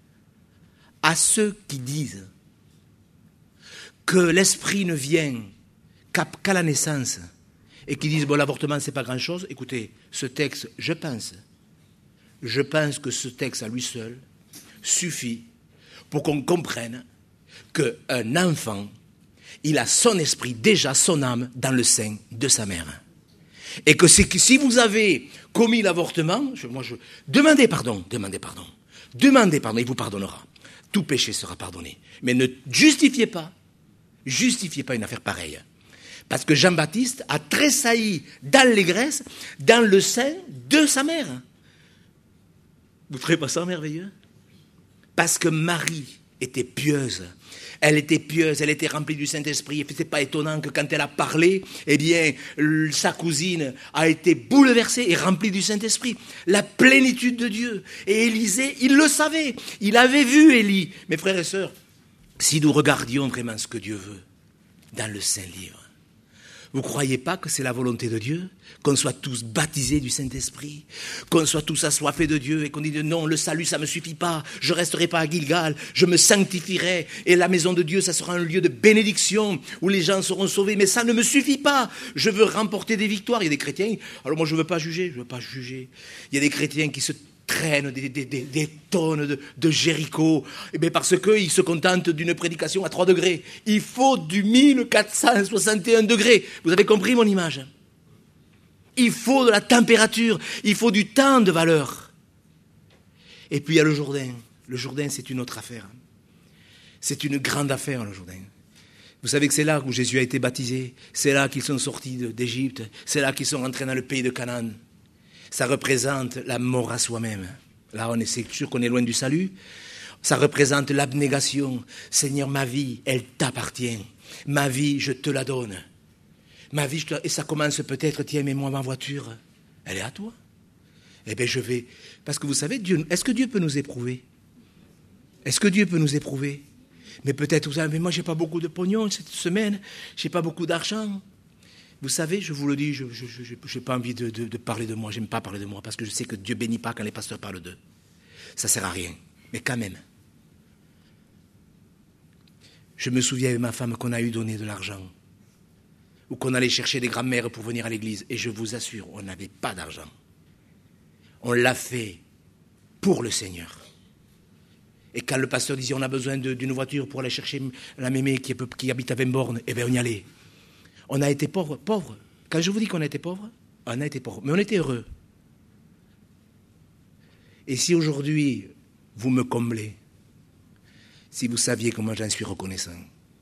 à ceux qui disent que l'esprit ne vient qu'à, qu'à la naissance et qui disent, bon, l'avortement, c'est pas grand-chose. Écoutez, ce texte, je pense, je pense que ce texte à lui seul suffit pour qu'on comprenne qu'un enfant, il a son esprit, déjà son âme, dans le sein de sa mère. Et que, c'est que si vous avez commis l'avortement, je, moi je, demandez pardon, demandez pardon, demandez pardon, il vous pardonnera. Tout péché sera pardonné. Mais ne justifiez pas, justifiez pas une affaire pareille. Parce que Jean-Baptiste a tressailli d'allégresse dans le sein de sa mère. Vous ne trouvez pas ça merveilleux? Parce que Marie était pieuse. Elle était pieuse, elle était remplie du Saint-Esprit. Et ce n'est pas étonnant que quand elle a parlé, eh bien, sa cousine a été bouleversée et remplie du Saint-Esprit. La plénitude de Dieu. Et Élisée, il le savait. Il avait vu Élie. Mes frères et sœurs, si nous regardions vraiment ce que Dieu veut dans le Saint-Livre, vous ne croyez pas que c'est la volonté de Dieu? Qu'on soit tous baptisés du Saint-Esprit, qu'on soit tous assoiffés de Dieu et qu'on dise non, le salut ça ne me suffit pas, je ne resterai pas à Gilgal, je me sanctifierai et la maison de Dieu ça sera un lieu de bénédiction où les gens seront sauvés, mais ça ne me suffit pas, je veux remporter des victoires. Il y a des chrétiens, alors moi je ne veux pas juger, je ne veux pas juger, il y a des chrétiens qui se traînent des, des, des, des tonnes de, de Jéricho, et bien parce qu'ils se contentent d'une prédication à trois degrés. Il faut du mille quatre cent soixante et un degrés. Vous avez compris mon image? Il faut de la température, il faut du temps de valeur. Et puis il y a le Jourdain. Le Jourdain, c'est une autre affaire. C'est une grande affaire, le Jourdain. Vous savez que c'est là où Jésus a été baptisé. C'est là qu'ils sont sortis d'Égypte. C'est là qu'ils sont rentrés dans le pays de Canaan. Ça représente la mort à soi-même. Là, on est sûr qu'on est loin du salut. Ça représente l'abnégation. Seigneur, ma vie, elle t'appartient. Ma vie, je te la donne. Ma vie, je te... Et ça commence peut-être, tiens, mais moi, ma voiture, elle est à toi. Eh bien, je vais... Parce que vous savez, Dieu... est-ce que Dieu peut nous éprouver? Est-ce que Dieu peut nous éprouver? Mais peut-être, vous savez, mais moi, j'ai pas beaucoup de pognon cette semaine. J'ai pas beaucoup d'argent. Vous savez, je vous le dis, je n'ai pas envie de, de, de parler de moi, j'aime pas parler de moi, parce que je sais que Dieu bénit pas quand les pasteurs parlent d'eux. Ça ne sert à rien. Mais quand même, je me souviens avec ma femme qu'on a eu donné de l'argent, ou qu'on allait chercher des grands-mères pour venir à l'église, et je vous assure, on n'avait pas d'argent. On l'a fait pour le Seigneur. Et quand le pasteur disait, on a besoin de, d'une voiture pour aller chercher la mémé qui, qui habite à Vemborne, eh bien on y allait. On a été pauvres, pauvres. Quand je vous dis qu'on a été pauvres, on a été pauvres. Mais on était heureux. Et si aujourd'hui, vous me comblez, si vous saviez comment j'en suis reconnaissant.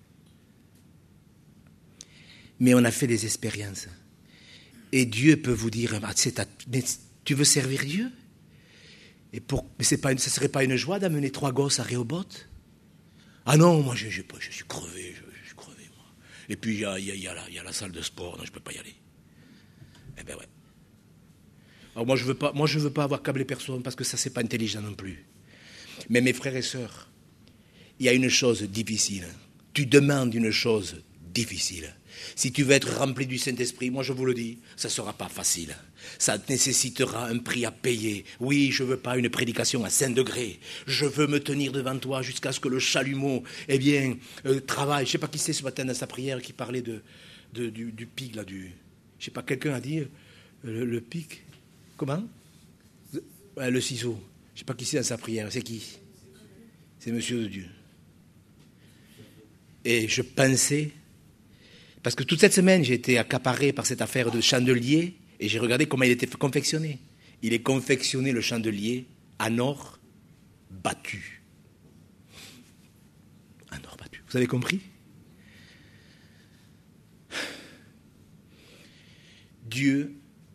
Mais on a fait des expériences. Et Dieu peut vous dire, ah, c'est ta... mais tu veux servir Dieu? Et pour... Mais c'est pas une... ce ne serait pas une joie d'amener trois gosses à Rehoboth? Ah non, moi je, je, je suis crevé, je... Et puis, il y a, y, a, y, a la, y a la salle de sport, non, je ne peux pas y aller. Eh bien, ouais. Alors, moi, je ne veux pas, moi, je veux pas avoir câblé personne, parce que ça, ce n'est pas intelligent non plus. Mais mes frères et sœurs, il y a une chose difficile. Tu demandes une chose difficile. Si tu veux être rempli du Saint-Esprit, moi, je vous le dis, ça ne sera pas facile. Ça nécessitera un prix à payer. Oui, je ne veux pas une prédication à cinq degrés. Je veux me tenir devant toi jusqu'à ce que le chalumeau, eh bien, euh, travaille. Je ne sais pas qui c'est ce matin dans sa prière qui parlait de, de, du, du pic, là, du... Je ne sais pas, quelqu'un a dit euh, le, le pic. Comment? Ouais, le ciseau. Je ne sais pas qui c'est dans sa prière. C'est qui? C'est Monsieur de Dieu. Et je pensais... Parce que toute cette semaine, j'ai été accaparé par cette affaire de chandelier et j'ai regardé comment il était confectionné. Il est confectionné, le chandelier, en or battu. En or battu. Vous avez compris? Dieu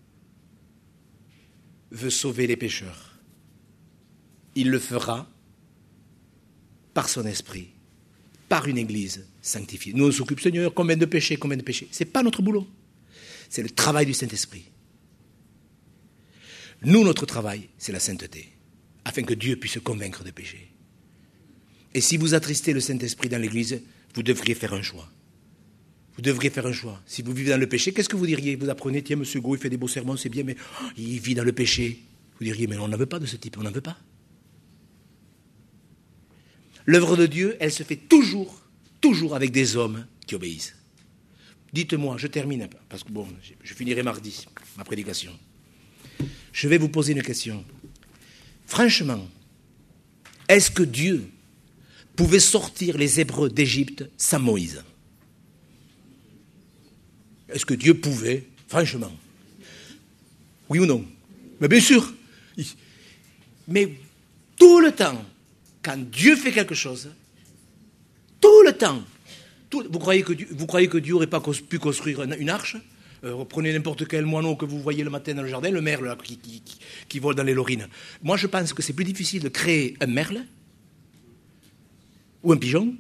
veut sauver les pécheurs. Il le fera par son esprit, par une église sanctifiée. Nous, on s'occupe, Seigneur, combien de péchés, combien de péchés. Ce n'est pas notre boulot. C'est le travail du Saint-Esprit. Nous, notre travail, c'est la sainteté, afin que Dieu puisse convaincre de péché. Et si vous attristez le Saint-Esprit dans l'Église, vous devriez faire un choix. Vous devriez faire un choix. Si vous vivez dans le péché, qu'est-ce que vous diriez? Vous apprenez, tiens, M. Gau, il fait des beaux sermons, c'est bien, mais oh, il vit dans le péché. Vous diriez, mais on n'en veut pas de ce type, on n'en veut pas. L'œuvre de Dieu, elle se fait toujours, toujours avec des hommes qui obéissent. Dites-moi, je termine, parce que bon, je finirai mardi, ma prédication. Je vais vous poser une question. Franchement, est-ce que Dieu pouvait sortir les Hébreux d'Égypte sans Moïse? Est-ce que Dieu pouvait, franchement? Oui ou non? Mais bien sûr. Mais tout le temps, quand Dieu fait quelque chose, tout le temps, tout, vous, croyez que Dieu, vous croyez que Dieu n'aurait pas pu construire une, une arche? euh, Prenez n'importe quel moineau que vous voyez le matin dans le jardin, le merle là, qui, qui, qui, qui vole dans les lorines. Moi, je pense que c'est plus difficile de créer un merle ou un pigeon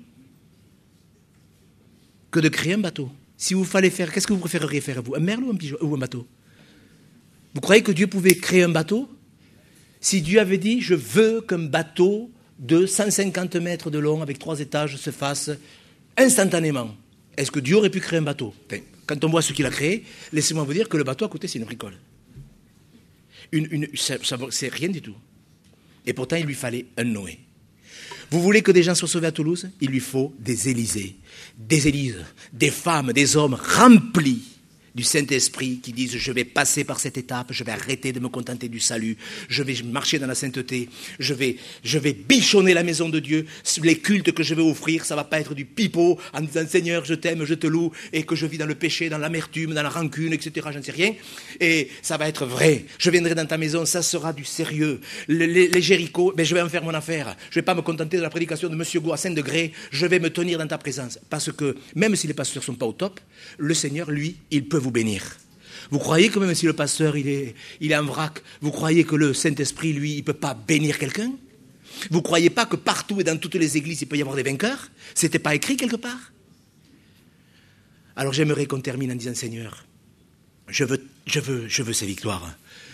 que de créer un bateau. Si vous fallait faire, qu'est-ce que vous préféreriez faire, vous? Un merle ou un pigeon ou un bateau? Vous croyez que Dieu pouvait créer un bateau? Si Dieu avait dit, je veux qu'un bateau de cent cinquante mètres de long avec trois étages se fasse instantanément, est-ce que Dieu aurait pu créer un bateau? Enfin, quand on voit ce qu'il a créé, laissez-moi vous dire que le bateau à côté, c'est une bricole. Une, une, ça, ça, c'est rien du tout. Et pourtant, il lui fallait un Noé. Vous voulez que des gens soient sauvés à Toulouse? Il lui faut des Élysées, des Élises, des femmes, des hommes remplis du Saint-Esprit qui disent « je vais passer par cette étape, je vais arrêter de me contenter du salut, je vais marcher dans la sainteté, je vais, je vais bichonner la maison de Dieu, les cultes que je vais offrir, ça ne va pas être du pipeau en disant « Seigneur, je t'aime, je te loue » et que je vis dans le péché, dans l'amertume, dans la rancune, et cetera. J'en sais rien. Et ça va être vrai. Je viendrai dans ta maison, ça sera du sérieux. Les, les, les Jéricho, ben, je vais en faire mon affaire. Je ne vais pas me contenter de la prédication de M. Gau à cinq degrés, je vais me tenir dans ta présence. Parce que même si les pasteurs ne sont pas au top, le Seigneur, lui, il peut vous bénir. Vous croyez que même si le pasteur il est, il est en vrac, vous croyez que le Saint-Esprit, lui, il ne peut pas bénir quelqu'un? Vous ne croyez pas que partout et dans toutes les églises, il peut y avoir des vainqueurs? Ce n'était pas écrit quelque part? Alors j'aimerais qu'on termine en disant, Seigneur, je veux, je veux, je veux ces victoires.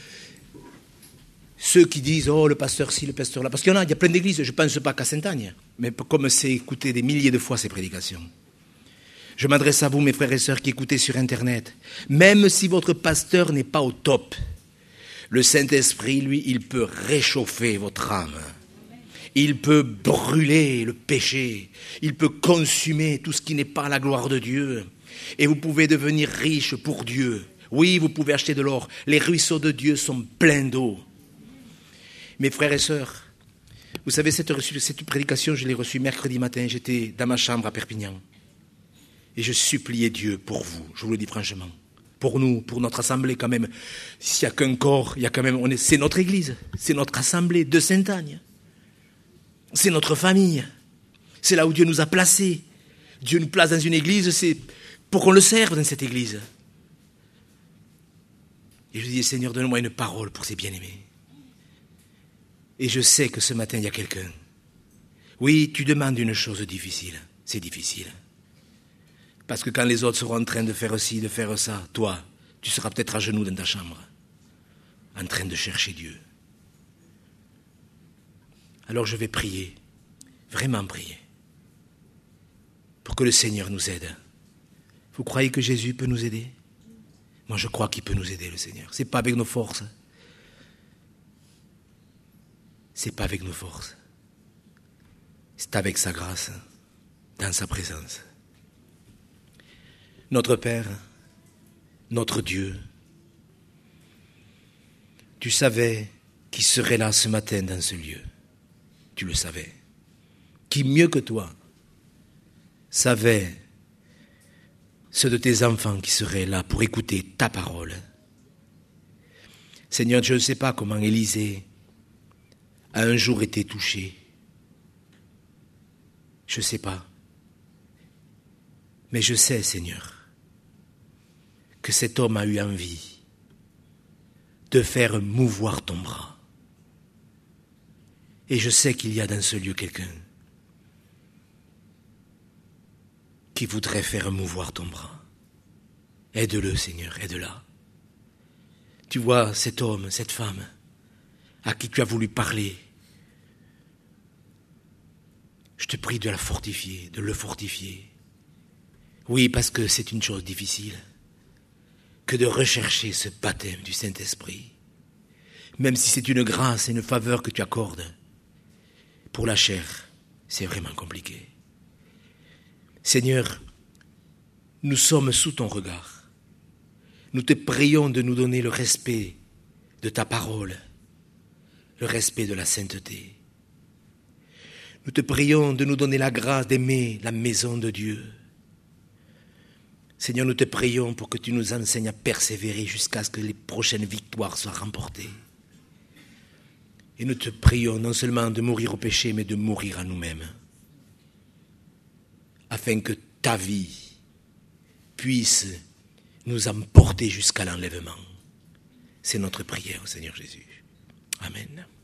Ceux qui disent, oh, le pasteur ci, le pasteur là, parce qu'il y en a, il y a plein d'églises, je ne pense pas qu'à Sainte-Agne, mais comme c'est écouté des milliers de fois ces prédications. Je m'adresse à vous, mes frères et sœurs qui écoutez sur Internet. Même si votre pasteur n'est pas au top, le Saint-Esprit, lui, il peut réchauffer votre âme. Il peut brûler le péché. Il peut consumer tout ce qui n'est pas la gloire de Dieu. Et vous pouvez devenir riche pour Dieu. Oui, vous pouvez acheter de l'or. Les ruisseaux de Dieu sont pleins d'eau. Mes frères et sœurs, vous savez, cette, cette prédication, je l'ai reçue mercredi matin. J'étais dans ma chambre à Perpignan. Et je suppliais Dieu pour vous, je vous le dis franchement. Pour nous, pour notre assemblée quand même. S'il n'y a qu'un corps, il y a quand même, on est, c'est notre église, c'est notre assemblée de Sainte-Agne. C'est notre famille. C'est là où Dieu nous a placés. Dieu nous place dans une église, c'est pour qu'on le serve dans cette église. Et je disais, Seigneur, donne-moi une parole pour ces bien-aimés. Et je sais que ce matin, il y a quelqu'un. Oui, tu demandes une chose difficile. C'est difficile. Parce que quand les autres seront en train de faire ci, de faire ça, toi, tu seras peut-être à genoux dans ta chambre, en train de chercher Dieu. Alors je vais prier, vraiment prier, pour que le Seigneur nous aide. Vous croyez que Jésus peut nous aider? Moi je crois qu'il peut nous aider, le Seigneur. Ce n'est pas avec nos forces. Ce n'est pas avec nos forces. C'est avec sa grâce, dans sa présence. Notre Père, notre Dieu, tu savais qui serait là ce matin dans ce lieu. Tu le savais. Qui mieux que toi savait ceux de tes enfants qui seraient là pour écouter ta parole. Seigneur, je ne sais pas comment Élisée a un jour été touché. Je ne sais pas. Mais je sais, Seigneur, que cet homme a eu envie de faire mouvoir ton bras. Et je sais qu'il y a dans ce lieu quelqu'un qui voudrait faire mouvoir ton bras. Aide-le, Seigneur, aide-la. Tu vois cet homme, cette femme, à qui tu as voulu parler, je te prie de la fortifier, de le fortifier. Oui, parce que c'est une chose difficile que de rechercher ce baptême du Saint-Esprit, même si c'est une grâce et une faveur que tu accordes. Pour la chair, c'est vraiment compliqué. Seigneur, nous sommes sous ton regard. Nous te prions de nous donner le respect de ta parole, le respect de la sainteté. Nous te prions de nous donner la grâce d'aimer la maison de Dieu. Seigneur, nous te prions pour que tu nous enseignes à persévérer jusqu'à ce que les prochaines victoires soient remportées. Et nous te prions non seulement de mourir au péché, mais de mourir à nous-mêmes, afin que ta vie puisse nous emporter jusqu'à l'enlèvement. C'est notre prière au Seigneur Jésus. Amen.